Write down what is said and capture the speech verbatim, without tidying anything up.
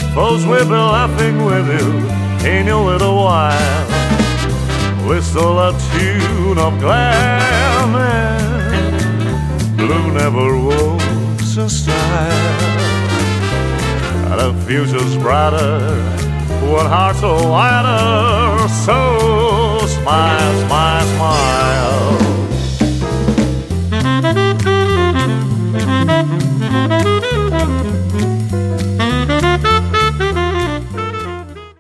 Suppose we'll be laughing with you in a little while. Whistle a tune of gladness, blue never walks in style. The future's brighter when hearts are lighter. So smile, smile, smile.